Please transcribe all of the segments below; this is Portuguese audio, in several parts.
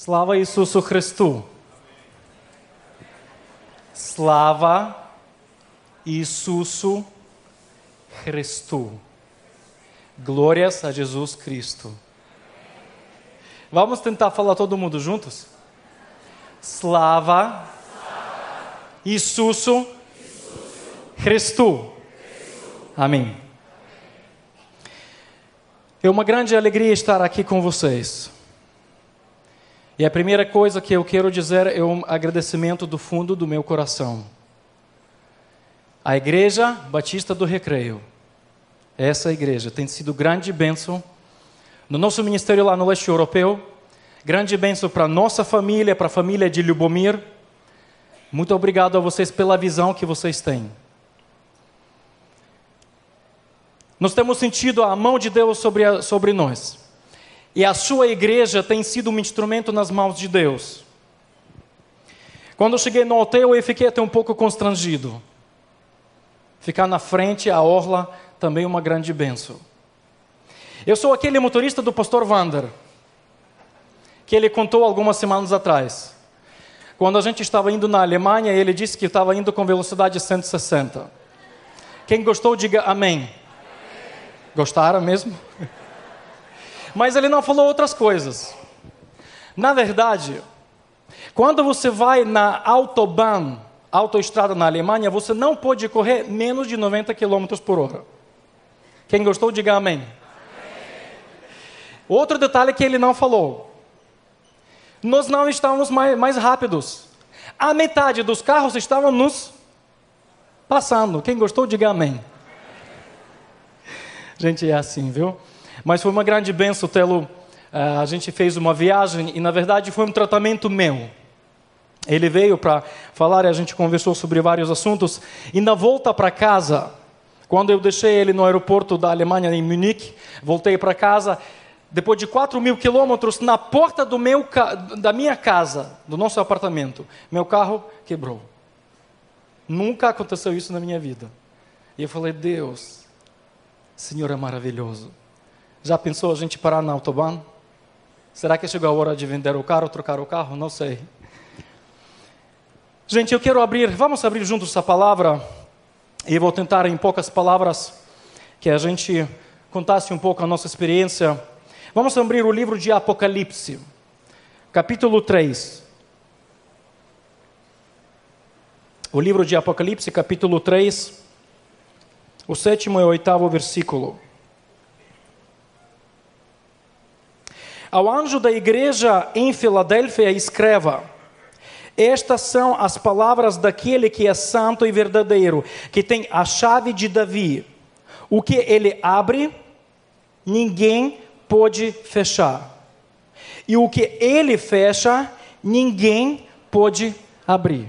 Слава Ісусу Христу! Слава Ісусу Христу! Glórias a Jesus Cristo! Vamos tentar falar todo mundo juntos? Slava Isusu Christu. Amém. É uma grande alegria estar aqui com vocês. E a primeira coisa que eu quero dizer é um agradecimento do fundo do meu coração. A Igreja Batista do Recreio, essa igreja tem sido grande bênção no nosso ministério lá no leste europeu, grande bênção para nossa família, para a família de Lubomir. Muito obrigado a vocês pela visão que vocês têm. Nós temos sentido a mão de Deus sobre nós. E a sua igreja tem sido um instrumento nas mãos de Deus. Quando eu cheguei no hotel, eu fiquei até um pouco constrangido. Ficar na frente, a orla, também uma grande bênção. Eu sou aquele motorista do pastor Wander, que ele contou algumas semanas atrás. Quando a gente estava indo na Alemanha, ele disse que estava indo com velocidade 160. Quem gostou, diga amém. Gostaram mesmo? Mas ele não falou outras coisas. Na verdade, quando você vai na Autobahn, autoestrada na Alemanha, você não pode correr menos de 90 km por hora. Quem gostou, diga amém. Outro detalhe que ele não falou. Nós não estávamos mais rápidos. A metade dos carros estavam nos passando. Quem gostou, diga amém. Gente, é assim, viu? Mas foi uma grande bênção tê-lo. A gente fez uma viagem e, na verdade, foi um tratamento meu. Ele veio para falar e a gente conversou sobre vários assuntos. E na volta para casa, quando eu deixei ele no aeroporto da Alemanha, em Munique, voltei para casa, depois de 4.000 quilômetros, na porta da minha casa, do nosso apartamento, meu carro quebrou. Nunca aconteceu isso na minha vida. E eu falei, Deus, Senhor é maravilhoso. Já pensou a gente parar na Autobahn? Será que chegou a hora de vender o carro, trocar o carro? Não sei. Gente, vamos abrir juntos essa palavra e vou tentar em poucas palavras que a gente contasse um pouco a nossa experiência. Vamos abrir o livro de Apocalipse, capítulo 3. O livro de Apocalipse, capítulo 3, o 7º e o 8º versículo. Ao anjo da igreja em Filadélfia escreva: estas são as palavras daquele que é santo e verdadeiro, que tem a chave de Davi. O que ele abre, ninguém pode fechar. E o que ele fecha, ninguém pode abrir.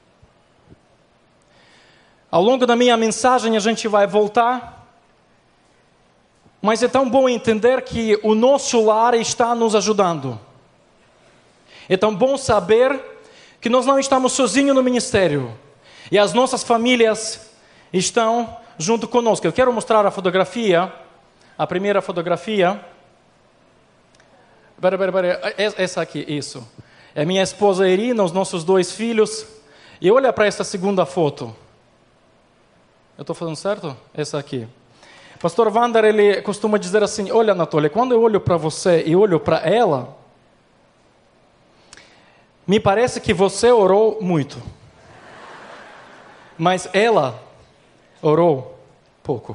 Ao longo da minha mensagem a gente vai voltar. Mas é tão bom entender que o nosso lar está nos ajudando. É tão bom saber que nós não estamos sozinhos no ministério. E as nossas famílias estão junto conosco. Eu quero mostrar a fotografia, a primeira fotografia. Essa aqui, isso. É minha esposa Irina, os nossos 2 filhos. E olha para essa segunda foto. Eu estou falando certo? Essa aqui. Pastor Wander, ele costuma dizer assim, olha, Anatoly, quando eu olho para você e olho para ela, me parece que você orou muito. Mas ela orou pouco.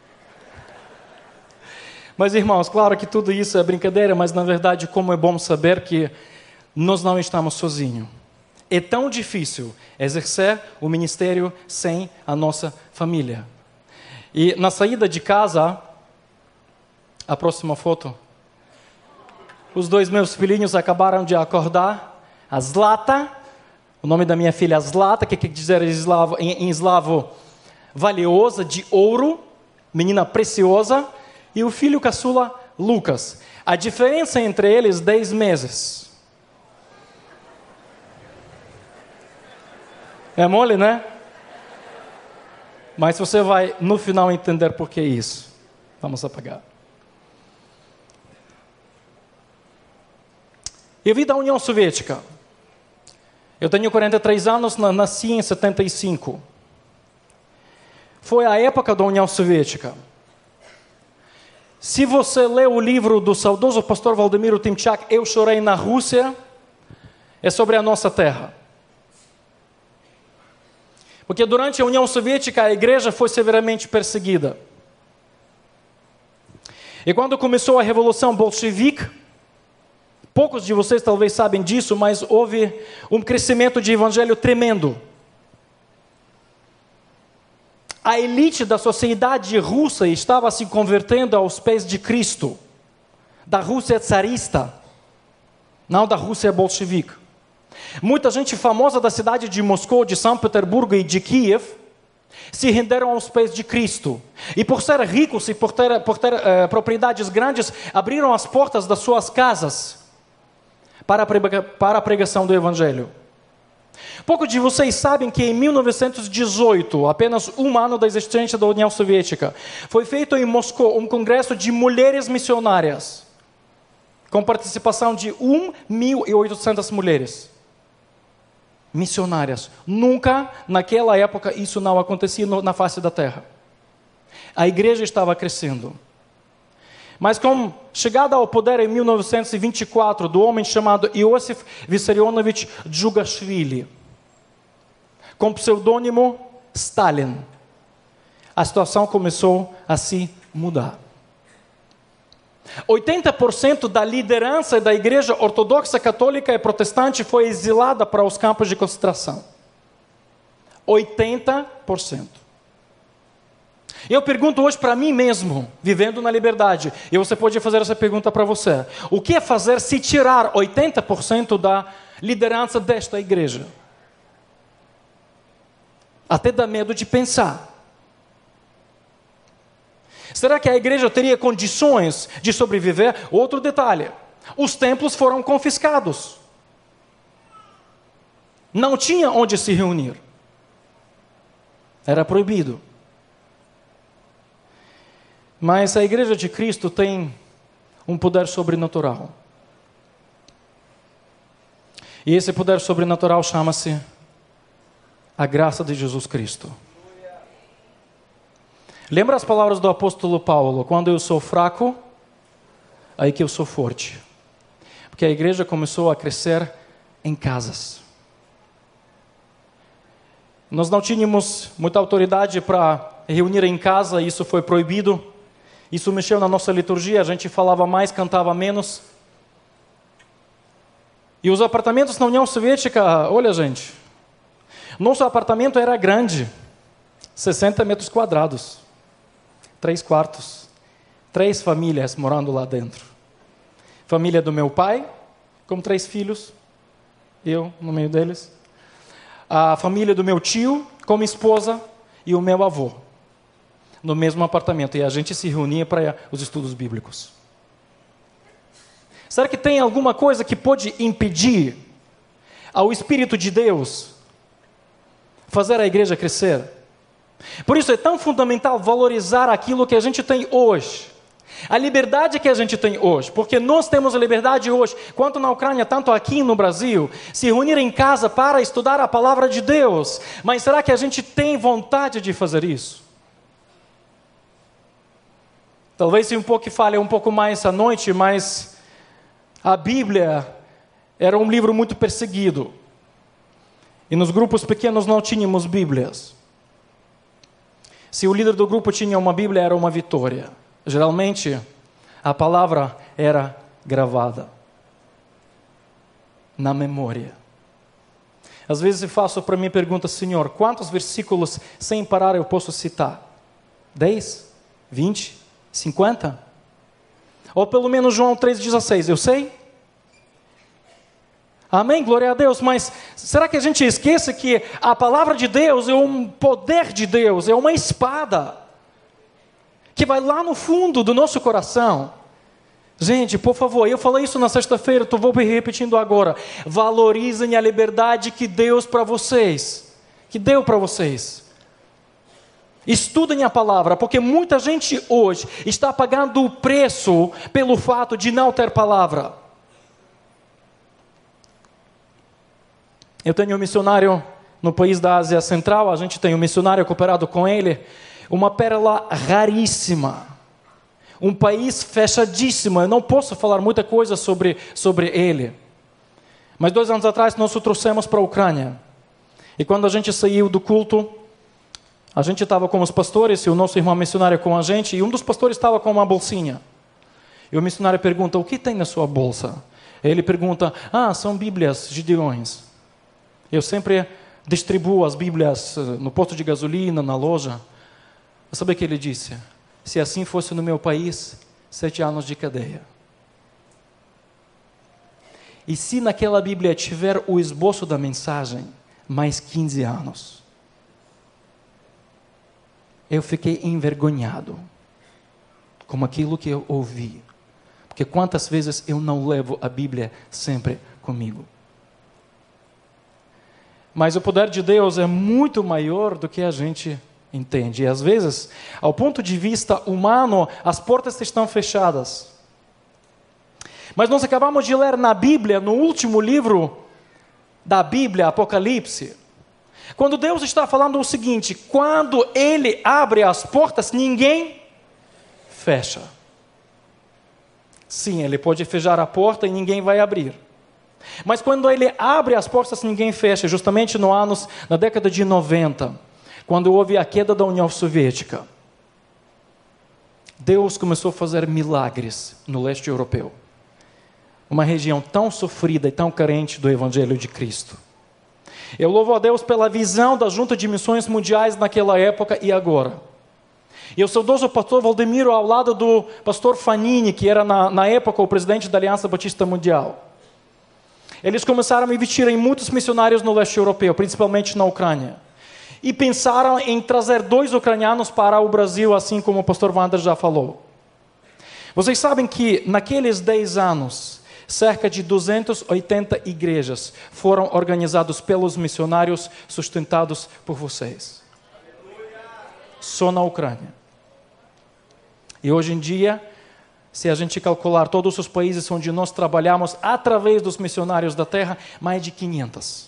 Mas, irmãos, claro que tudo isso é brincadeira, mas, na verdade, como é bom saber que nós não estamos sozinhos. É tão difícil exercer o ministério sem a nossa família. E na saída de casa, a próxima foto, os 2 meus filhinhos acabaram de acordar. A Zlata, o nome da minha filha é Zlata, que quer dizer em eslavo valiosa, de ouro, menina preciosa, e o filho caçula Lucas. A diferença entre eles, 10 meses. É mole, né? Mas você vai, no final, entender por que isso. Vamos apagar. Eu vim da União Soviética. Eu tenho 43 anos, nasci em 75. Foi a época da União Soviética. Se você lê o livro do saudoso pastor Valdemiro Timchak, Eu Chorei na Rússia, é sobre a nossa terra. Porque durante a União Soviética a igreja foi severamente perseguida. E quando começou a Revolução Bolchevique, poucos de vocês talvez sabem disso, mas houve um crescimento de evangelho tremendo. A elite da sociedade russa estava se convertendo aos pés de Cristo, da Rússia tsarista, não da Rússia bolchevique. Muita gente famosa da cidade de Moscou, de São Petersburgo e de Kiev se renderam aos pés de Cristo. E por ser ricos e por ter propriedades grandes, abriram as portas das suas casas para a pregação do Evangelho. Poucos de vocês sabem que em 1918, apenas um ano da existência da União Soviética, foi feito em Moscou um congresso de mulheres missionárias, com participação de 1.800 mulheres missionárias. Nunca, naquela época, isso não acontecia na face da terra. A igreja estava crescendo. Mas com chegada ao poder em 1924 do homem chamado Iosif Vissarionovich Djugashvili, com pseudônimo Stalin, a situação começou a se mudar. 80% da liderança da igreja ortodoxa, católica e protestante foi exilada para os campos de concentração. 80%. Eu pergunto hoje para mim mesmo, vivendo na liberdade, e você pode fazer essa pergunta para você: o que é fazer se tirar 80% da liderança desta igreja? Até dá medo de pensar. Será que a igreja teria condições de sobreviver? Outro detalhe: os templos foram confiscados. Não tinha onde se reunir. Era proibido. Mas a igreja de Cristo tem um poder sobrenatural. E esse poder sobrenatural chama-se a graça de Jesus Cristo. Lembra as palavras do apóstolo Paulo: quando eu sou fraco, aí que eu sou forte. Porque a igreja começou a crescer em casas. Nós não tínhamos muita autoridade para reunir em casa, isso foi proibido. Isso mexeu na nossa liturgia, a gente falava mais, cantava menos. E os apartamentos na União Soviética, olha gente, nosso apartamento era grande, 60 metros quadrados, 3 quartos, 3 famílias morando lá dentro. Família do meu pai, com 3 filhos, eu no meio deles. A família do meu tio, com minha esposa e o meu avô, no mesmo apartamento. E a gente se reunia para os estudos bíblicos. Será que tem alguma coisa que pode impedir ao Espírito de Deus fazer a igreja crescer? Por isso é tão fundamental valorizar aquilo que a gente tem hoje. A liberdade que a gente tem hoje. Porque nós temos a liberdade hoje, quanto na Ucrânia, tanto aqui no Brasil, se reunir em casa para estudar a palavra de Deus. Mas será que a gente tem vontade de fazer isso? Talvez se fale um pouco mais à noite, mas a Bíblia era um livro muito perseguido. E nos grupos pequenos não tínhamos Bíblias. Se o líder do grupo tinha uma Bíblia, era uma vitória. Geralmente, a palavra era gravada na memória. Às vezes eu faço para mim pergunta: Senhor, quantos versículos sem parar eu posso citar? 10? 20? 50? Ou pelo menos João 3,16, eu sei? Amém, glória a Deus. Mas será que a gente esquece que a palavra de Deus é um poder de Deus, é uma espada que vai lá no fundo do nosso coração? Gente, por favor, eu falei isso na sexta-feira, vou repetindo agora. Valorizem a liberdade que Deus para vocês, que deu para vocês. Estudem a palavra, porque muita gente hoje está pagando o preço pelo fato de não ter palavra. Eu tenho um missionário no país da Ásia Central, a gente tem um missionário cooperado com ele, uma pérola raríssima, um país fechadíssimo. Eu não posso falar muita coisa sobre ele. Mas 2 anos atrás nós o trouxemos para a Ucrânia. E quando a gente saiu do culto, a gente estava com os pastores e o nosso irmão missionário com a gente, e um dos pastores estava com uma bolsinha. E o missionário pergunta: o que tem na sua bolsa? Ele pergunta: são Bíblias Gideões. Eu sempre distribuo as Bíblias no posto de gasolina, na loja. Sabe o que ele disse? Se assim fosse no meu país, 7 anos de cadeia. E se naquela Bíblia tiver o esboço da mensagem, mais 15 anos. Eu fiquei envergonhado com aquilo que eu ouvi. Porque quantas vezes eu não levo a Bíblia sempre comigo. Mas o poder de Deus é muito maior do que a gente entende. E às vezes, ao ponto de vista humano, as portas estão fechadas. Mas nós acabamos de ler na Bíblia, no último livro da Bíblia, Apocalipse, quando Deus está falando o seguinte: quando Ele abre as portas, ninguém fecha. Sim, Ele pode fechar a porta e ninguém vai abrir. Mas quando Ele abre as portas, ninguém fecha. Justamente na década de 90, quando houve a queda da União Soviética, Deus começou a fazer milagres no leste europeu. Uma região tão sofrida e tão carente do Evangelho de Cristo. Eu louvo a Deus pela visão da Junta de Missões Mundiais naquela época e agora. E o saudoso pastor Valdemiro, ao lado do pastor Fanini, que era na época o presidente da Aliança Batista Mundial. Eles começaram a investir em muitos missionários no leste europeu, principalmente na Ucrânia. E pensaram em trazer 2 ucranianos para o Brasil, assim como o pastor Wander já falou. Vocês sabem que naqueles 10 anos, cerca de 280 igrejas foram organizadas pelos missionários sustentados por vocês. Só na Ucrânia. E hoje em dia, se a gente calcular todos os países onde nós trabalhamos através dos missionários da terra, mais de 500.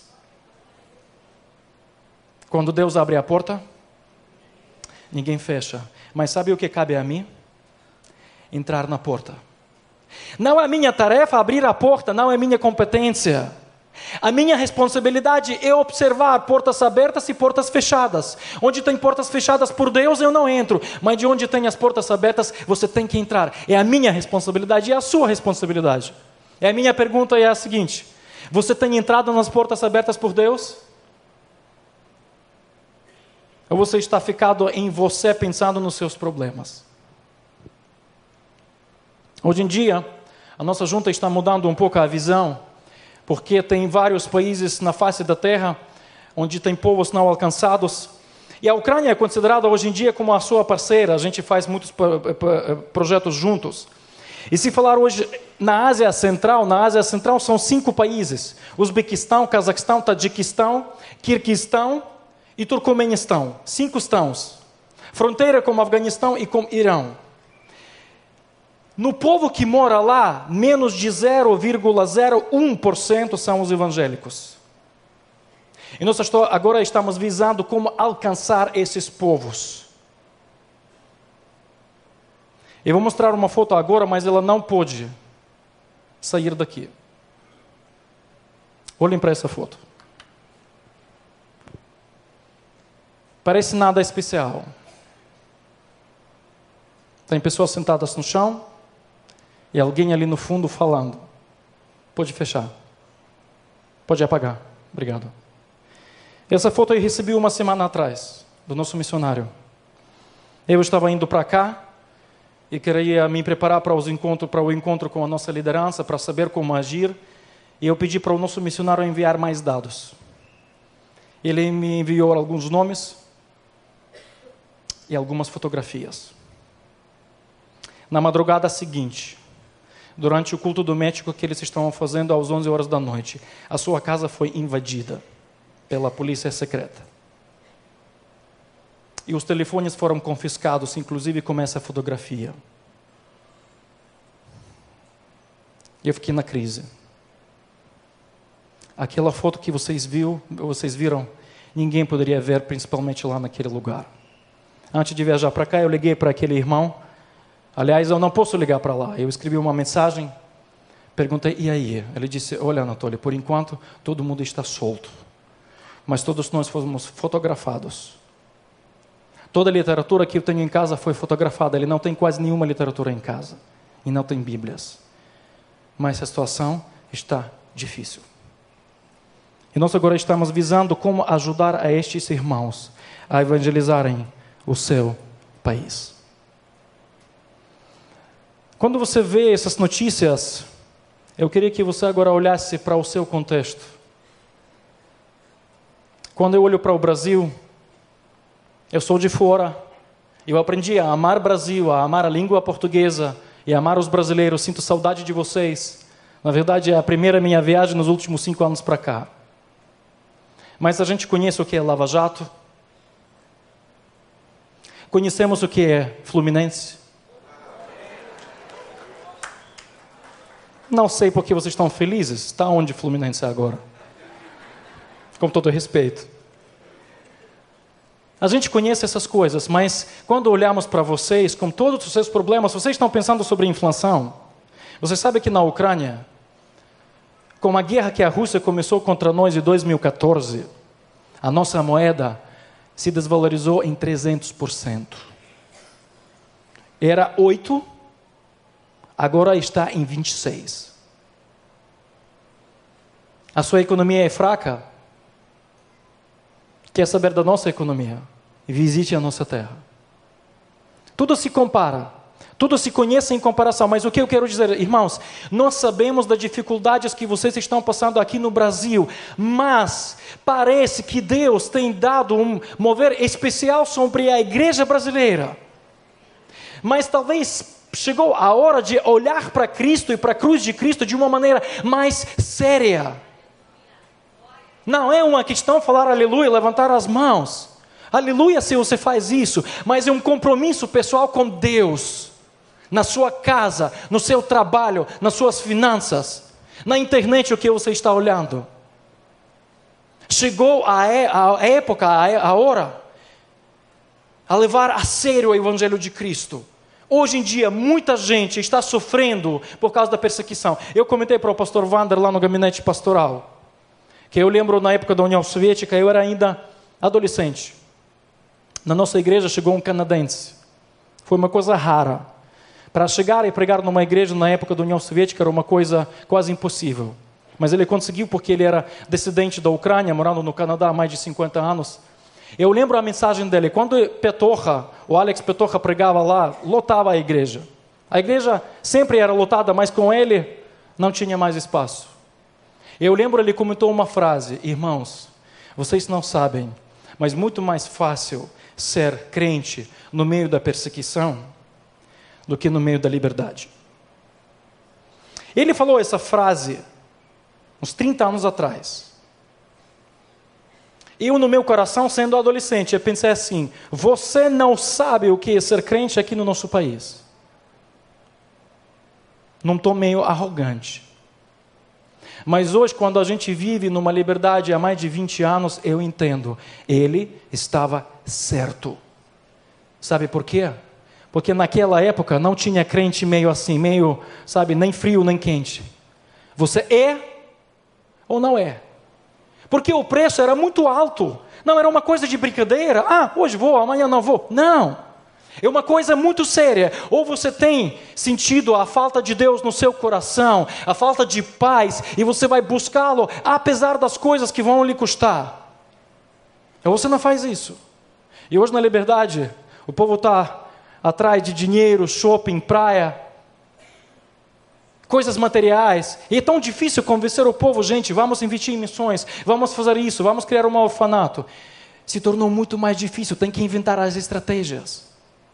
Quando Deus abre a porta, ninguém fecha. Mas sabe o que cabe a mim? Entrar na porta. Não é minha tarefa abrir a porta, não é minha competência. A minha responsabilidade é observar portas abertas e portas fechadas. Onde tem portas fechadas por Deus, eu não entro. Mas de onde tem as portas abertas, você tem que entrar. É a minha responsabilidade e a sua responsabilidade. E a minha pergunta é a seguinte: você tem entrado nas portas abertas por Deus? Ou você está ficado em você pensando nos seus problemas? Hoje em dia, a nossa junta está mudando um pouco a visão, porque tem vários países na face da terra onde tem povos não alcançados. E a Ucrânia é considerada hoje em dia como a sua parceira. A gente faz muitos projetos juntos. E se falar hoje na Ásia Central são 5 países: Uzbequistão, Cazaquistão, Tadjiquistão, Quirguistão e Turcomenistão. 5 estãos. Fronteira com o Afeganistão e com o Irão. No povo que mora lá, menos de 0,01% são os evangélicos. E nós agora estamos visando como alcançar esses povos. Eu vou mostrar uma foto agora, mas ela não pode sair daqui. Olhem para essa foto. Parece nada especial. Tem pessoas sentadas no chão e alguém ali no fundo falando. Pode fechar. Pode apagar. Obrigado. Essa foto eu recebi uma semana atrás, do nosso missionário. Eu estava indo para cá e queria me preparar para o encontro com a nossa liderança, para saber como agir. E eu pedi para o nosso missionário enviar mais dados. Ele me enviou alguns nomes e algumas fotografias. Na madrugada seguinte, durante o culto doméstico que eles estavam fazendo às 11 horas da noite, a sua casa foi invadida pela polícia secreta. E os telefones foram confiscados, inclusive com essa fotografia. Eu fiquei na crise. aquela foto que vocês viram, ninguém poderia ver, principalmente lá naquele lugar. Antes de viajar para cá, eu liguei para aquele irmão. Aliás, eu não posso ligar para lá. Eu escrevi uma mensagem, perguntei, e aí? Ele disse, olha, Anatoly, por enquanto, todo mundo está solto. Mas todos nós fomos fotografados. Toda a literatura que eu tenho em casa foi fotografada. Ele não tem quase nenhuma literatura em casa. E não tem Bíblias. Mas a situação está difícil. E nós agora estamos visando como ajudar a estes irmãos a evangelizarem o seu país. Quando você vê essas notícias, eu queria que você agora olhasse para o seu contexto. Quando eu olho para o Brasil, eu sou de fora, eu aprendi a amar o Brasil, a amar a língua portuguesa e a amar os brasileiros, sinto saudade de vocês. Na verdade, é a primeira minha viagem nos últimos 5 anos para cá. Mas a gente conhece o que é Lava Jato, conhecemos o que é Fluminense. Não sei por que vocês estão felizes. Está onde Fluminense é agora? Com todo respeito. A gente conhece essas coisas, mas quando olhamos para vocês, com todos os seus problemas, vocês estão pensando sobre inflação. Você sabe que na Ucrânia, com a guerra que a Rússia começou contra nós em 2014, a nossa moeda se desvalorizou em 300%. Era 8, agora está em 26. A sua economia é fraca? Quer saber da nossa economia? Visite a nossa terra. Tudo se compara. Tudo se conhece em comparação, mas o que eu quero dizer, irmãos, nós sabemos das dificuldades que vocês estão passando aqui no Brasil, mas parece que Deus tem dado um mover especial sobre a igreja brasileira. Mas talvez chegou a hora de olhar para Cristo e para a cruz de Cristo de uma maneira mais séria. Não é uma questão de falar aleluia, levantar as mãos. Aleluia se você faz isso, mas é um compromisso pessoal com Deus. Na sua casa, no seu trabalho, nas suas finanças, na internet o que você está olhando. Chegou a época, a hora, a levar a sério o Evangelho de Cristo. Hoje em dia, muita gente está sofrendo por causa da perseguição. Eu comentei para o pastor Wander lá no gabinete pastoral, que eu lembro na época da União Soviética, eu era ainda adolescente. Na nossa igreja chegou um canadense. Foi uma coisa rara. Para chegar e pregar numa igreja na época da União Soviética era uma coisa quase impossível. Mas ele conseguiu porque ele era descendente da Ucrânia, morando no Canadá há mais de 50 anos. Eu lembro a mensagem dele. Quando o Alex Petorra pregava lá, lotava a igreja. A igreja sempre era lotada, mas com ele não tinha mais espaço. Eu lembro, ele comentou uma frase: irmãos, vocês não sabem, mas muito mais fácil ser crente no meio da perseguição do que no meio da liberdade. Ele falou essa frase uns 30 anos atrás. Eu, no meu coração, sendo adolescente, eu pensei assim: você não sabe o que é ser crente aqui no nosso país. Não estou meio arrogante. Mas hoje, quando a gente vive numa liberdade há mais de 20 anos, eu entendo. Ele estava certo. Sabe por quê? Porque naquela época não tinha crente meio assim, meio, sabe, nem frio nem quente. Você é ou não é? Porque o preço era muito alto. Não era uma coisa de brincadeira. Ah, hoje vou, amanhã não vou. Não. É uma coisa muito séria. Ou você tem sentido a falta de Deus no seu coração, a falta de paz, e você vai buscá-lo apesar das coisas que vão lhe custar. Ou você não faz isso. E hoje na liberdade, o povo está atrás de dinheiro, shopping, praia, coisas materiais. E é tão difícil convencer o povo: gente, vamos investir em missões, vamos fazer isso, vamos criar um orfanato. Se tornou muito mais difícil, tem que inventar as estratégias.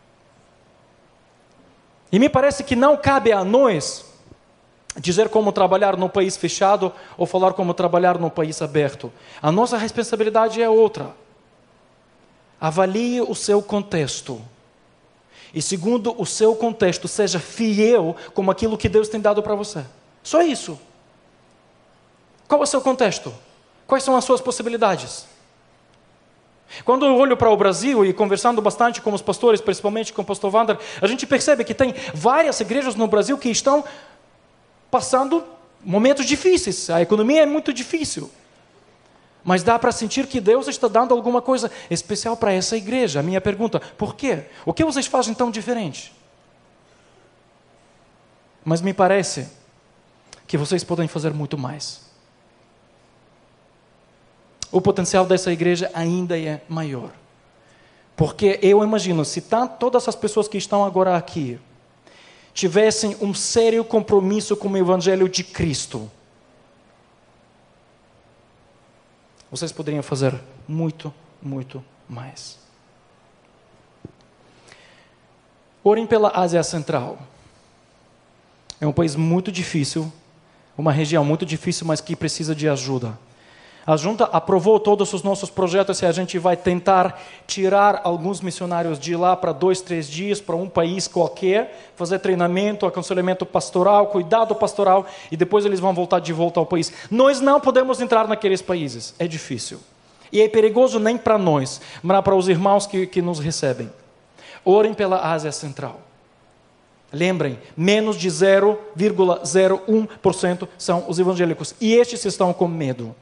E me parece que não cabe a nós dizer como trabalhar num país fechado ou falar como trabalhar num país aberto. A nossa responsabilidade é outra. Avalie o seu contexto. E segundo o seu contexto, seja fiel com aquilo que Deus tem dado para você. Só isso. Qual é o seu contexto? Quais são as suas possibilidades? Quando eu olho para o Brasil e conversando bastante com os pastores, principalmente com o pastor Wander, a gente percebe que tem várias igrejas no Brasil que estão passando momentos difíceis. A economia é muito difícil. Mas dá para sentir que Deus está dando alguma coisa especial para essa igreja. A minha pergunta, por quê? O que vocês fazem tão diferente? Mas me parece que vocês podem fazer muito mais. O potencial dessa igreja ainda é maior. Porque eu imagino, se todas as pessoas que estão agora aqui tivessem um sério compromisso com o Evangelho de Cristo, vocês poderiam fazer muito, muito mais. Orem pela Ásia Central. É um país muito difícil, uma região muito difícil, mas que precisa de ajuda. A junta aprovou todos os nossos projetos e a gente vai tentar tirar alguns missionários de lá para 2, 3 dias, para um país qualquer, fazer treinamento, aconselhamento pastoral, cuidado pastoral, e depois eles vão voltar de volta ao país. Nós não podemos entrar naqueles países, é difícil. E é perigoso nem para nós, mas para os irmãos que nos recebem. Orem pela Ásia Central. Lembrem, menos de 0,01% são os evangélicos, e estes estão com medo.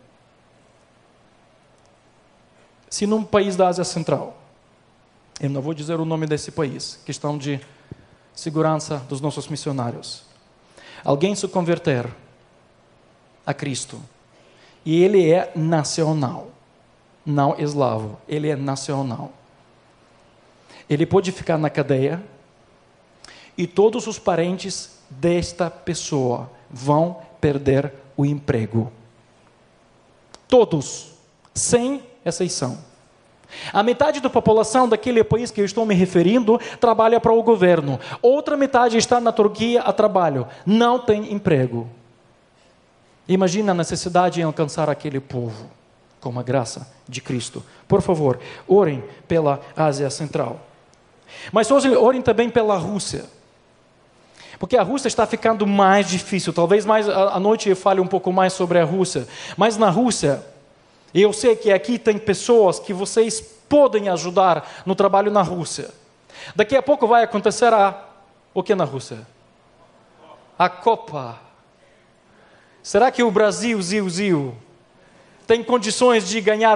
Se num país da Ásia Central, eu não vou dizer o nome desse país, questão de segurança dos nossos missionários, alguém se converter a Cristo, e ele é nacional, não eslavo, ele é nacional. Ele pode ficar na cadeia, e todos os parentes desta pessoa vão perder o emprego. Todos, sem exceção. A metade da população daquele país que eu estou me referindo trabalha para o governo. Outra metade está na Turquia a trabalho. Não tem emprego. Imagina a necessidade em alcançar aquele povo com a graça de Cristo. Por favor, orem pela Ásia Central. Mas hoje orem também pela Rússia. Porque a Rússia está ficando mais difícil. Talvez mais à noite eu fale um pouco mais sobre a Rússia. Mas na Rússia, eu sei que aqui tem pessoas que vocês podem ajudar no trabalho na Rússia. Daqui a pouco vai acontecer o que na Rússia? A Copa. Será que o Brasil, tem condições de ganhar?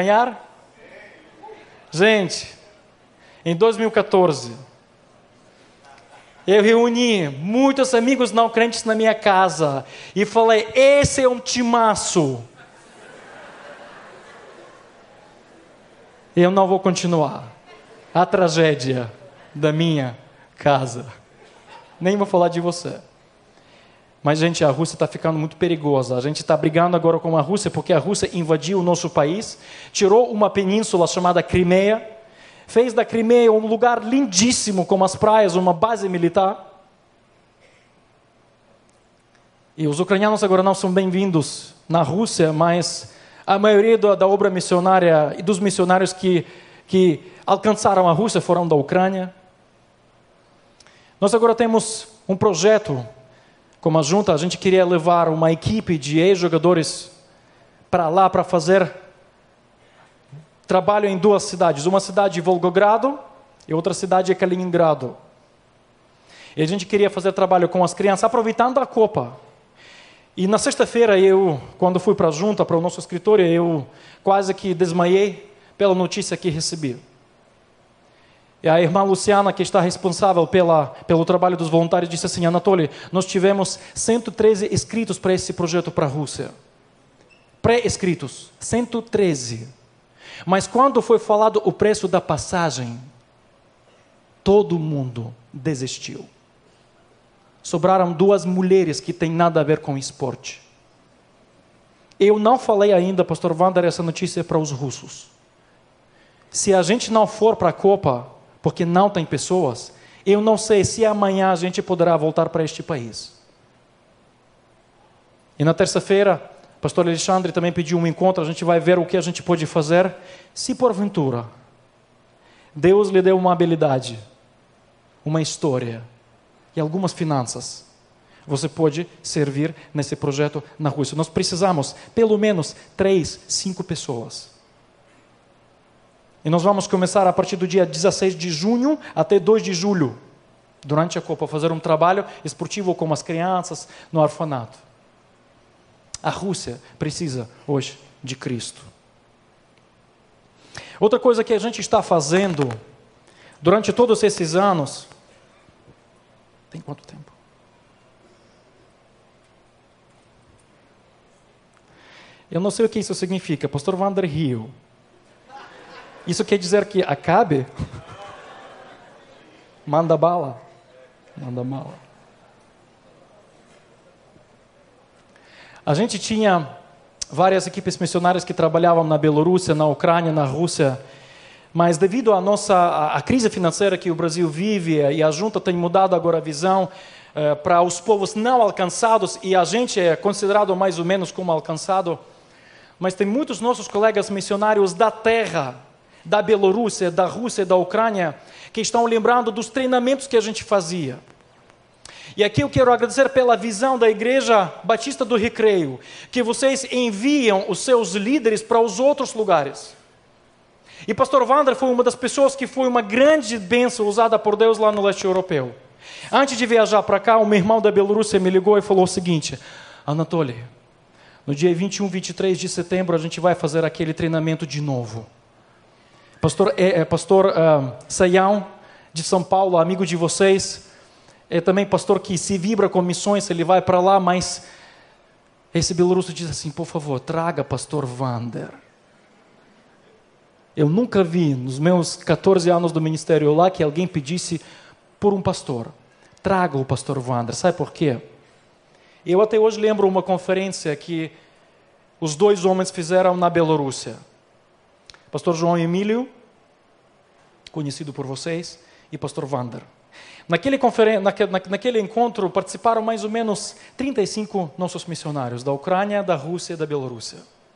Gente, em 2014, eu reuni muitos amigos não crentes na minha casa e falei, esse é um timaço. Eu não vou continuar a tragédia da minha casa. Nem vou falar de você. Mas, gente, a Rússia está ficando muito perigosa. A gente está brigando agora com a Rússia porque a Rússia invadiu o nosso país, tirou uma península chamada Crimeia, fez da Crimeia um lugar lindíssimo com as praias, uma base militar. E os ucranianos agora não são bem-vindos na Rússia, mas a maioria da obra missionária e dos missionários que alcançaram a Rússia foram da Ucrânia. Nós agora temos um projeto, como a junta, a gente queria levar uma equipe de ex-jogadores para lá para fazer trabalho em 2 cidades. Uma cidade é Volgogrado e outra cidade é Kaliningrado. E a gente queria fazer trabalho com as crianças, aproveitando a Copa. E na sexta-feira, quando fui para a junta, para o nosso escritório, eu quase que desmaiei pela notícia que recebi. E a irmã Luciana, que está responsável pelo trabalho dos voluntários, disse assim, Anatoly, nós tivemos 113 inscritos para esse projeto para a Rússia. Pré-inscritos, 113. Mas quando foi falado o preço da passagem, todo mundo desistiu. Sobraram 2 mulheres que têm nada a ver com esporte. Eu não falei ainda, pastor Wander, essa notícia para os russos. Se a gente não for para a Copa, porque não tem pessoas, eu não sei se amanhã a gente poderá voltar para este país. E na terça-feira, o pastor Alexandre também pediu um encontro, a gente vai ver o que a gente pode fazer. Se porventura, Deus lhe deu uma habilidade, uma história, e algumas finanças, você pode servir nesse projeto na Rússia. Nós precisamos, pelo menos, 3, 5 pessoas. E nós vamos começar a partir do dia 16 de junho até 2 de julho, durante a Copa, fazer um trabalho esportivo com as crianças no orfanato. A Rússia precisa hoje de Cristo. Outra coisa que a gente está fazendo durante todos esses anos... Tem quanto tempo? Eu não sei o que isso significa. Pastor Wander riu. Isso quer dizer que acabe? Manda bala. Manda bala. A gente tinha várias equipes missionárias que trabalhavam na Bielorrússia, na Ucrânia, na Rússia, mas devido à crise financeira que o Brasil vive, e a junta tem mudado agora a visão para os povos não alcançados, e a gente é considerado mais ou menos como alcançado, mas tem muitos nossos colegas missionários da terra, da Bielorrússia, da Rússia e da Ucrânia, que estão lembrando dos treinamentos que a gente fazia. E aqui eu quero agradecer pela visão da Igreja Batista do Recreio, que vocês enviam os seus líderes para os outros lugares. E pastor Wander foi uma das pessoas que foi uma grande bênção usada por Deus lá no leste europeu. Antes de viajar para cá, um irmão da Bielorrússia me ligou e falou o seguinte: Anatoly, no dia 21, 23 de setembro a gente vai fazer aquele treinamento de novo. Pastor Sayão, de São Paulo, amigo de vocês, é também pastor que se vibra com missões, ele vai para lá, mas esse bielorrusso diz assim: por favor, traga pastor Wander. Eu nunca vi, nos meus 14 anos do ministério lá, que alguém pedisse por um pastor. Traga o pastor Wander. Sabe por quê? Eu até hoje lembro uma conferência que os 2 homens fizeram na Bielorrússia. Pastor João Emílio, conhecido por vocês, e pastor Wander. Naquele encontro participaram mais ou menos 35 nossos missionários, da Ucrânia, da Rússia e da Bielorrússia.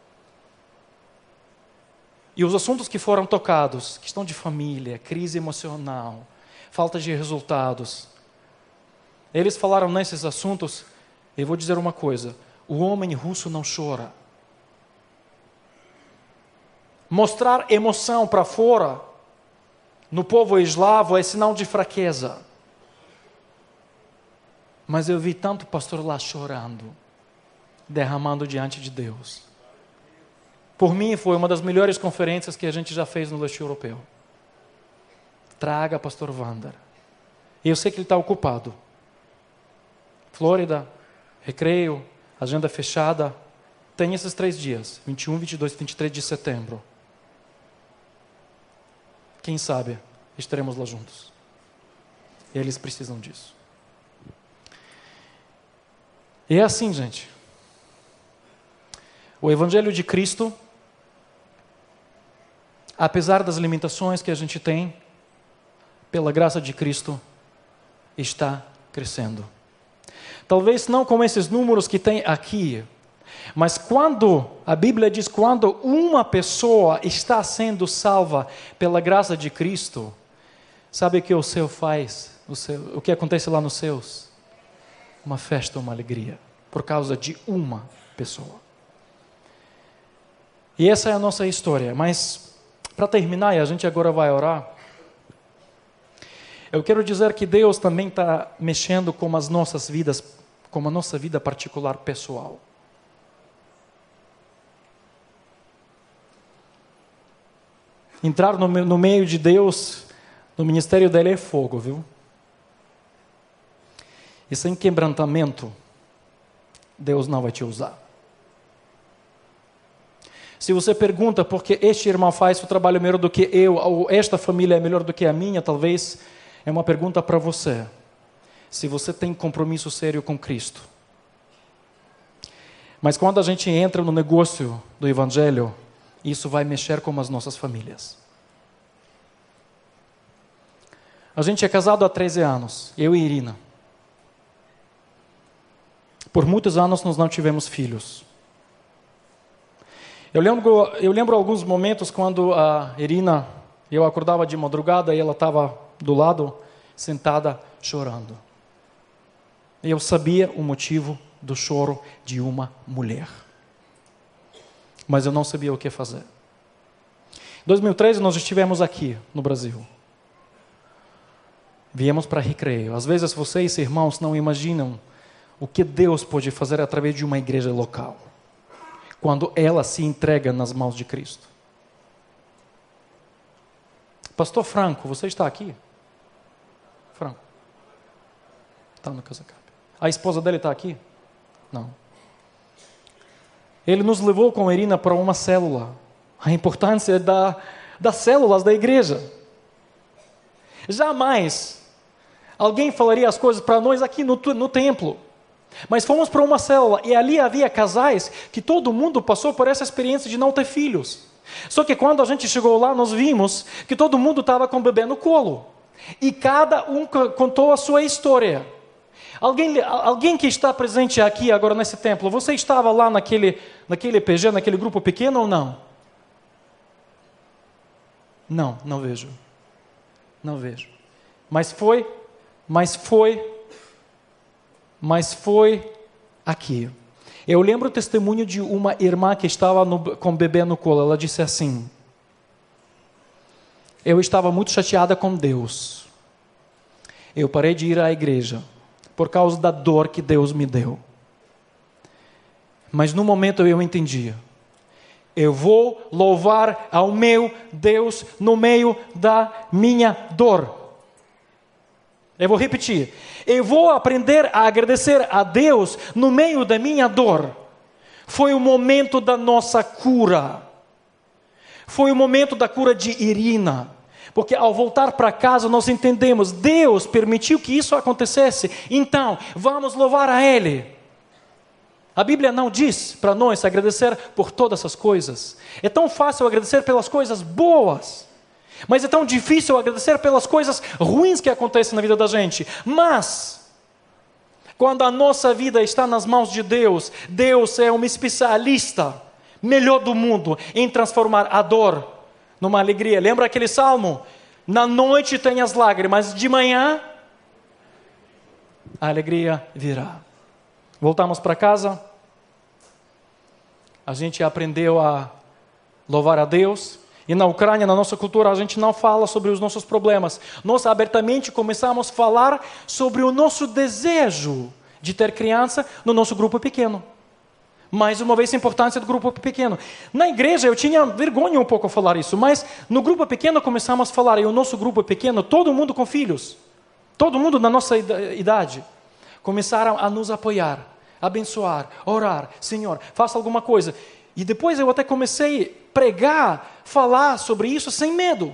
E os assuntos que foram tocados, questão de família, crise emocional, falta de resultados, eles falaram nesses assuntos. Eu vou dizer uma coisa: o homem russo não chora. Mostrar emoção para fora, no povo eslavo, é sinal de fraqueza. Mas eu vi tanto pastor lá chorando, derramando diante de Deus. Por mim, foi uma das melhores conferências que a gente já fez no leste europeu. Traga pastor Wander. E eu sei que ele está ocupado. Flórida, Recreio, agenda fechada. Tem esses 3 dias, 21, 22 e 23 de setembro. Quem sabe estaremos lá juntos. Eles precisam disso. E é assim, gente. O Evangelho de Cristo, apesar das limitações que a gente tem, pela graça de Cristo, está crescendo. Talvez não com esses números que tem aqui, mas quando a Bíblia diz, quando uma pessoa está sendo salva pela graça de Cristo, sabe o que o céu faz? O que acontece lá nos céus? Uma festa, uma alegria, por causa de uma pessoa. E essa é a nossa história. Mas, para terminar, e a gente agora vai orar, eu quero dizer que Deus também está mexendo com as nossas vidas, com a nossa vida particular, pessoal. Entrar no meio de Deus, no ministério dele é fogo, viu? E sem quebrantamento, Deus não vai te usar. Se você pergunta por que este irmão faz o trabalho melhor do que eu, ou esta família é melhor do que a minha, talvez é uma pergunta para você. Se você tem compromisso sério com Cristo. Mas quando a gente entra no negócio do Evangelho, isso vai mexer com as nossas famílias. A gente é casado há 13 anos, eu e Irina. Por muitos anos nós não tivemos filhos. Eu lembro alguns momentos quando a Irina, eu acordava de madrugada e ela estava do lado, sentada, chorando. Eu sabia o motivo do choro de uma mulher. Mas eu não sabia o que fazer. Em 2013 nós estivemos aqui no Brasil. Viemos para Recreio. Às vezes vocês, irmãos, não imaginam o que Deus pode fazer através de uma igreja local, quando ela se entrega nas mãos de Cristo. Pastor Franco, você está aqui? Franco. Está no Casacape. A esposa dele está aqui? Não. Ele nos levou com a Irina para uma célula. A importância das células da igreja. Jamais alguém falaria as coisas para nós aqui no templo. Mas fomos para uma célula e ali havia casais que todo mundo passou por essa experiência de não ter filhos. Só que quando a gente chegou lá, nós vimos que todo mundo estava com o bebê no colo. E cada um contou a sua história. Alguém que está presente aqui agora nesse templo, você estava lá naquele PG, naquele grupo pequeno ou não? Não vejo. Não vejo. Mas foi aqui. Eu lembro o testemunho de uma irmã que estava com o bebê no colo. Ela disse assim: eu estava muito chateada com Deus. Eu parei de ir à igreja por causa da dor que Deus me deu. Mas no momento eu entendi. Eu vou louvar ao meu Deus no meio da minha dor. Eu vou repetir. Eu vou aprender a agradecer a Deus no meio da minha dor. Foi o momento da nossa cura. Foi o momento da cura de Irina. Porque ao voltar para casa nós entendemos, Deus permitiu que isso acontecesse, então vamos louvar a Ele. A Bíblia não diz para nós agradecer por todas essas coisas. É tão fácil agradecer pelas coisas boas, mas é tão difícil agradecer pelas coisas ruins que acontecem na vida da gente. Mas, quando a nossa vida está nas mãos de Deus, Deus é um especialista, melhor do mundo, em transformar a dor numa alegria. Lembra aquele salmo? Na noite tem as lágrimas, de manhã a alegria virá. Voltamos para casa. A gente aprendeu a louvar a Deus. E na Ucrânia, na nossa cultura, a gente não fala sobre os nossos problemas. Nós abertamente começamos a falar sobre o nosso desejo de ter criança no nosso grupo pequeno. Mais uma vez a importância do grupo pequeno. Na igreja eu tinha vergonha um pouco a falar isso, mas no grupo pequeno começamos a falar, e o nosso grupo pequeno, todo mundo com filhos, todo mundo na nossa idade, começaram a nos apoiar, abençoar, orar, Senhor, faça alguma coisa. E depois eu até comecei a pregar, falar sobre isso sem medo.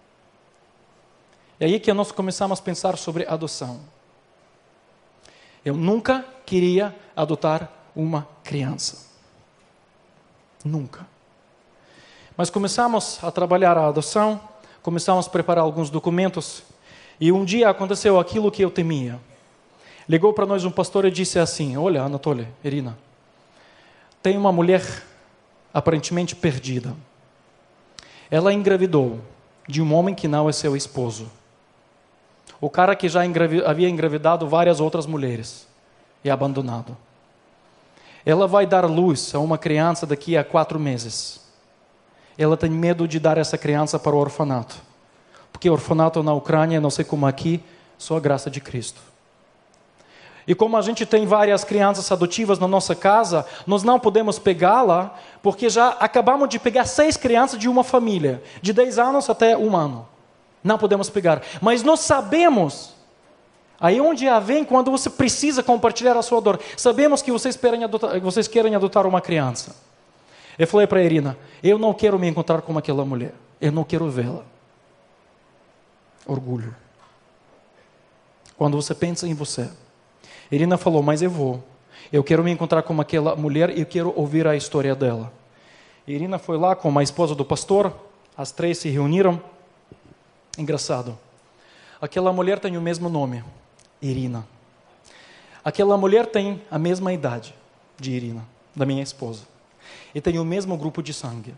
E aí que nós começamos a pensar sobre adoção. Eu nunca queria adotar uma criança. Nunca. Mas começamos a trabalhar a adoção, começamos a preparar alguns documentos, e um dia aconteceu aquilo que eu temia. Ligou para nós um pastor e disse assim: olha, Anatoly, Irina, tem uma mulher aparentemente perdida. Ela engravidou de um homem que não é seu esposo. O cara que já havia engravidado várias outras mulheres e abandonado. Ela vai dar luz a uma criança daqui a 4 meses. Ela tem medo de dar essa criança para o orfanato. Porque o orfanato na Ucrânia, não sei como aqui, só a graça de Cristo. E como a gente tem várias crianças adotivas na nossa casa, nós não podemos pegá-la, porque já acabamos de pegar 6 crianças de uma família, de 10 anos até 1 ano. Não podemos pegar. Mas nós sabemos, aí onde vem quando você precisa compartilhar a sua dor. Sabemos que vocês querem adotar uma criança. Eu falei para a Irina, eu não quero me encontrar com aquela mulher. Eu não quero vê-la. Orgulho. Quando você pensa em você. Irina falou, mas eu vou. Eu quero me encontrar com aquela mulher e eu quero ouvir a história dela. Irina foi lá com a esposa do pastor. As 3 se reuniram. Engraçado. Aquela mulher tem o mesmo nome. Irina. Aquela mulher tem a mesma idade de Irina, da minha esposa. E tem o mesmo grupo de sangue.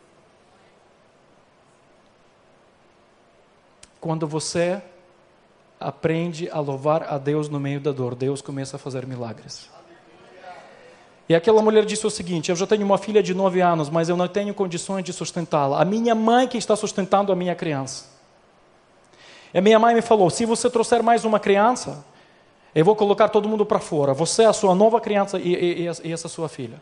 Quando você aprende a louvar a Deus no meio da dor, Deus começa a fazer milagres. E aquela mulher disse o seguinte: eu já tenho uma filha de 9 anos, mas eu não tenho condições de sustentá-la. A minha mãe que está sustentando a minha criança. E a minha mãe me falou: se você trouxer mais uma criança, eu vou colocar todo mundo para fora. Você é a sua nova criança e essa sua filha.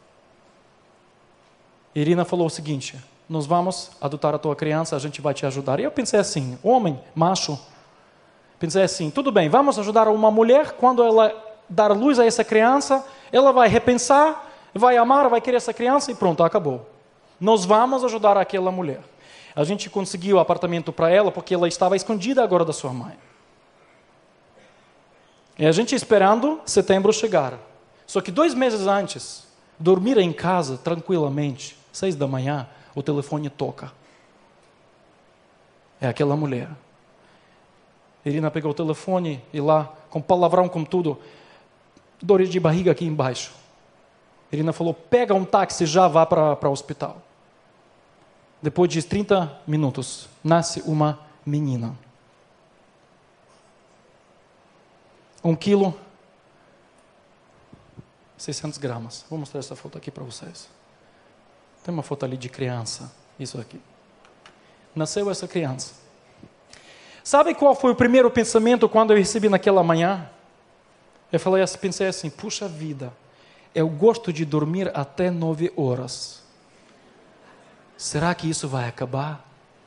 Irina falou o seguinte: nós vamos adotar a tua criança, a gente vai te ajudar. E eu pensei assim, homem, macho, pensei assim, tudo bem, vamos ajudar uma mulher, quando ela dar luz a essa criança, ela vai repensar, vai amar, vai querer essa criança e pronto, acabou. Nós vamos ajudar aquela mulher. A gente conseguiu apartamento para ela porque ela estava escondida agora da sua mãe. E a gente esperando setembro chegar. Só que 2 meses antes, dormir em casa tranquilamente, 6 da manhã, o telefone toca. É aquela mulher. Irina pegou o telefone e lá, com palavrão, com tudo, dor de barriga aqui embaixo. Irina falou: pega um táxi, já vá para o hospital. Depois de 30 minutos, nasce uma menina. 1 quilo, 600 gramas. Vou mostrar essa foto aqui para vocês. Tem uma foto ali de criança, isso aqui. Nasceu essa criança. Sabe qual foi o primeiro pensamento quando eu recebi naquela manhã? Eu pensei assim, puxa vida, eu gosto de dormir até 9 horas. Será que isso vai acabar?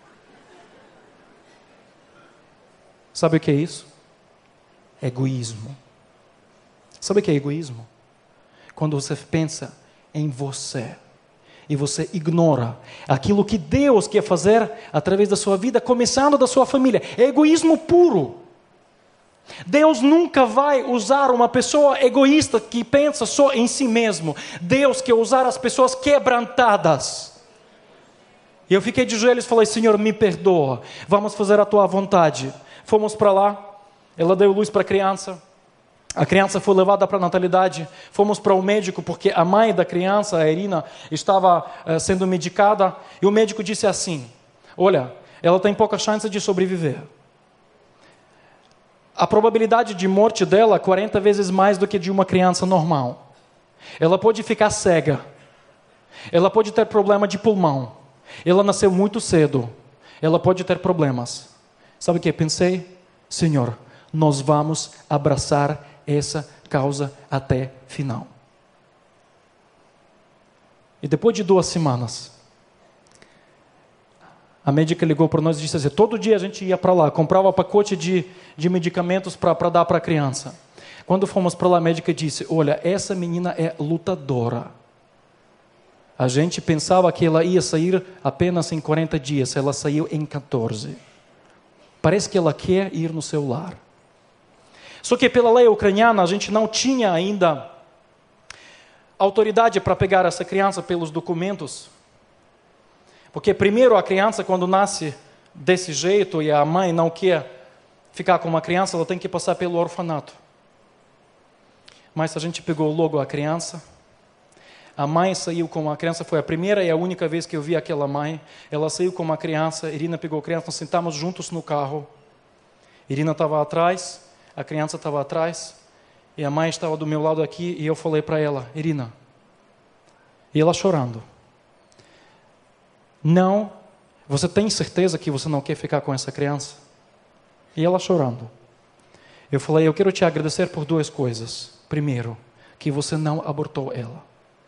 Sabe o que é isso? Egoísmo. Sabe o que é egoísmo? Quando você pensa em você e você ignora aquilo que Deus quer fazer através da sua vida, começando da sua família. É egoísmo puro. Deus nunca vai usar uma pessoa egoísta que pensa só em si mesmo. Deus quer usar as pessoas quebrantadas. E eu fiquei de joelhos e falei: Senhor, me perdoa, vamos fazer a tua vontade. Fomos para lá, ela deu luz para a criança foi levada para a natalidade, fomos para o médico, porque a mãe da criança, a Irina, estava sendo medicada, e o médico disse assim: olha, ela tem pouca chance de sobreviver. A probabilidade de morte dela é 40 vezes mais do que de uma criança normal. Ela pode ficar cega, ela pode ter problema de pulmão, ela nasceu muito cedo, ela pode ter problemas. Sabe o que eu pensei? Senhor, nós vamos abraçar essa causa até final. E depois de 2 semanas, a médica ligou para nós e disse assim: todo dia a gente ia para lá, comprava pacote de medicamentos para dar para a criança. Quando fomos para lá, a médica disse: olha, essa menina é lutadora. A gente pensava que ela ia sair apenas em 40 dias, ela saiu em 14. Parece que ela quer ir no seu lar. Só que pela lei ucraniana a gente não tinha ainda autoridade para pegar essa criança pelos documentos. Porque primeiro a criança, quando nasce desse jeito e a mãe não quer ficar com uma criança, ela tem que passar pelo orfanato. Mas a gente pegou logo a criança. A mãe saiu com a criança, foi a primeira e a única vez que eu vi aquela mãe. Ela saiu com uma criança, Irina pegou a criança, nós sentamos juntos no carro. Irina estava atrás, a criança estava atrás, e a mãe estava do meu lado aqui, e eu falei para ela: Irina, e ela chorando: não, você tem certeza que você não quer ficar com essa criança? E ela chorando. Eu falei: eu quero te agradecer por 2 coisas. Primeiro, que você não abortou ela.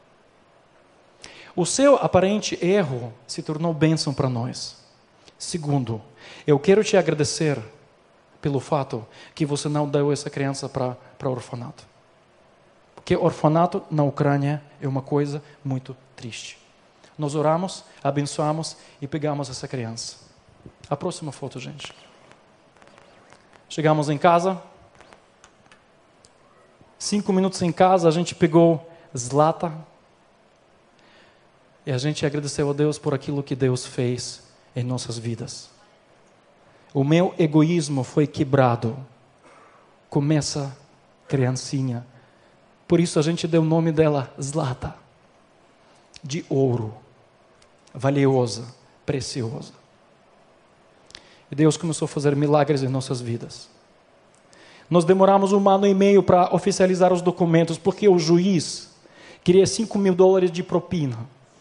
O seu aparente erro se tornou bênção para nós. Segundo, eu quero te agradecer pelo fato que você não deu essa criança para o orfanato. Porque orfanato na Ucrânia é uma coisa muito triste. Nós oramos, abençoamos e pegamos essa criança. A próxima foto, gente. Chegamos em casa. 5 minutos em casa, a gente pegou Zlata. E a gente agradeceu a Deus por aquilo que Deus fez em nossas vidas. O meu egoísmo foi quebrado. Começa criancinha. Por isso a gente deu o nome dela Zlata. De ouro. Valiosa, preciosa. E Deus começou a fazer milagres em nossas vidas. Nós demoramos 1 ano e meio para oficializar os documentos, porque o juiz queria $5.000 de propina.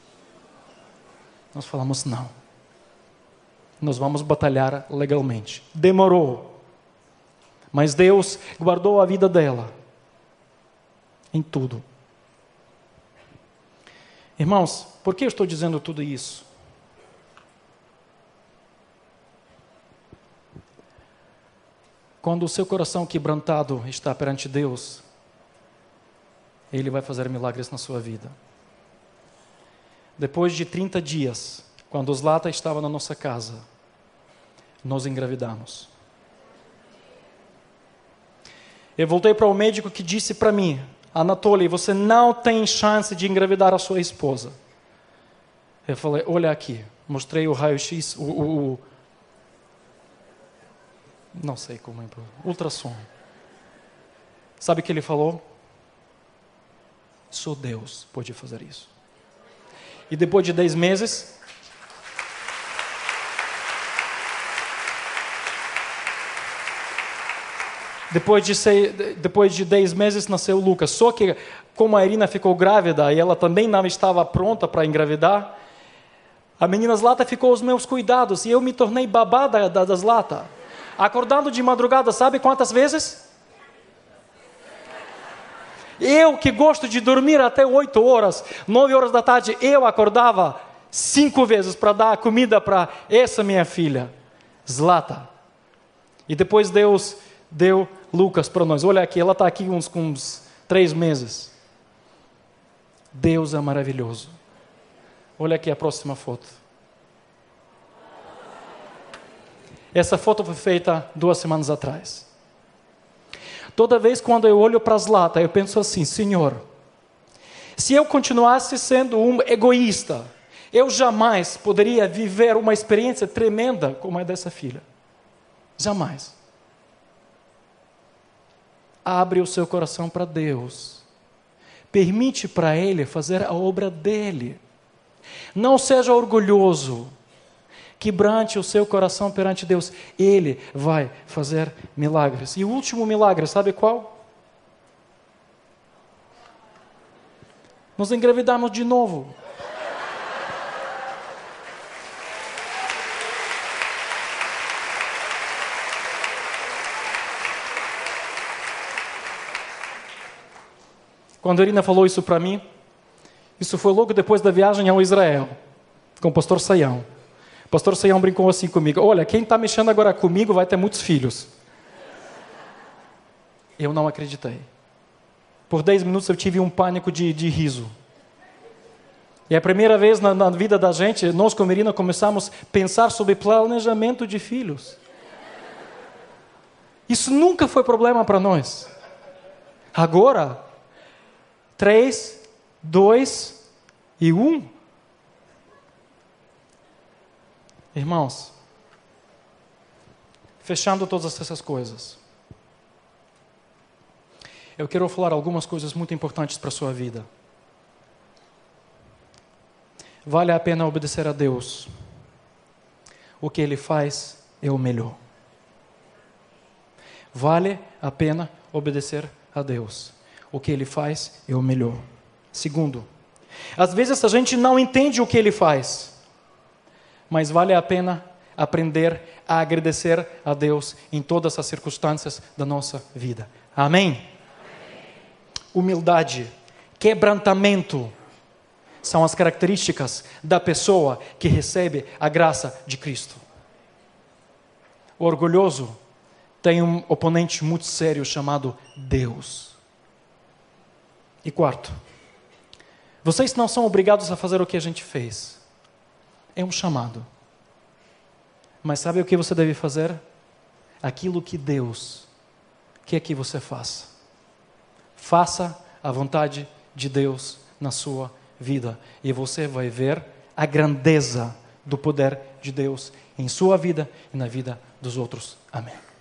Nós falamos, não. Nós vamos batalhar legalmente. Demorou. Mas Deus guardou a vida dela. Em tudo. Irmãos, por que eu estou dizendo tudo isso? Quando o seu coração quebrantado está perante Deus, Ele vai fazer milagres na sua vida. Depois de 30 dias, quando os Zlata estava na nossa casa, nós engravidamos. Eu voltei para o médico que disse para mim, Anatoly, você não tem chance de engravidar a sua esposa. Eu falei, olha aqui, mostrei o raio-x, não sei como é, ultrassom. Sabe o que ele falou? Só Deus pode fazer isso. E depois de 10 meses, depois de 10 meses nasceu Lucas. Só que como a Irina ficou grávida e ela também não estava pronta para engravidar, a menina Zlata ficou aos meus cuidados e eu me tornei babá da Zlata. Acordando de madrugada, sabe quantas vezes? Eu que gosto de dormir até 8 horas, 9 horas da tarde, eu acordava 5 vezes para dar comida para essa minha filha, Zlata. E depois Deus deu Lucas para nós. Olha aqui, ela está aqui com uns 3 meses. Deus é maravilhoso. Olha aqui a próxima foto. Essa foto foi feita 2 semanas atrás. Toda vez quando eu olho para Zlata, eu penso assim, Senhor, se eu continuasse sendo um egoísta, eu jamais poderia viver uma experiência tremenda como a dessa filha. Jamais. Abre o seu coração para Deus. Permite para Ele fazer a obra dEle. Não seja orgulhoso. Quebrante o seu coração perante Deus. Ele vai fazer milagres. E o último milagre, sabe qual? Nós engravidamos de novo. Quando a Irina falou isso para mim, isso foi logo depois da viagem ao Israel, com o pastor Sayão. O pastor Sayão brincou assim comigo, olha, quem está mexendo agora comigo vai ter muitos filhos. Eu não acreditei. Por 10 minutos eu tive um pânico de riso. E a primeira vez na vida da gente, nós como Irina começamos a pensar sobre planejamento de filhos. Isso nunca foi problema para nós. Agora, 3, 2 e 1. Irmãos, fechando todas essas coisas, eu quero falar algumas coisas muito importantes para a sua vida. Vale a pena obedecer a Deus. O que Ele faz é o melhor. Vale a pena obedecer a Deus. O que Ele faz é o melhor. Segundo, às vezes a gente não entende o que Ele faz, mas vale a pena aprender a agradecer a Deus em todas as circunstâncias da nossa vida. Amém? Amém. Humildade, quebrantamento são as características da pessoa que recebe a graça de Cristo. O orgulhoso tem um oponente muito sério chamado Deus. E quarto, vocês não são obrigados a fazer o que a gente fez. É um chamado. Mas sabe o que você deve fazer? Aquilo que Deus quer que você faça. Faça a vontade de Deus na sua vida. E você vai ver a grandeza do poder de Deus em sua vida e na vida dos outros. Amém.